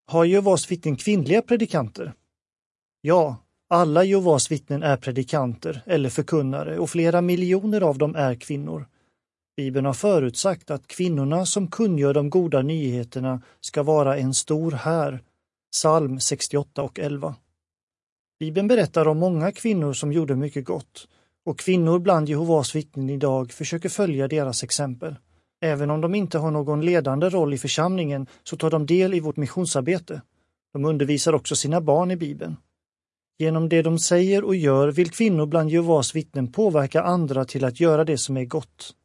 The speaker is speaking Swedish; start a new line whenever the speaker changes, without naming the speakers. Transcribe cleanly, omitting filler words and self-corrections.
Har Jehovas vittnen kvinnliga predikanter? Ja, alla Jehovas vittnen är predikanter eller förkunnare och flera miljoner av dem är kvinnor. Bibeln har förutsagt att kvinnorna som kungör de goda nyheterna ska vara en stor här. Psalm 68 och 11. Bibeln berättar om många kvinnor som gjorde mycket gott, och kvinnor bland Jehovas vittnen idag försöker följa deras exempel. Även om de inte har någon ledande roll i församlingen så tar de del i vårt missionsarbete. De undervisar också sina barn i Bibeln. Genom det de säger och gör vill kvinnor bland Jehovas vittnen påverka andra till att göra det som är gott.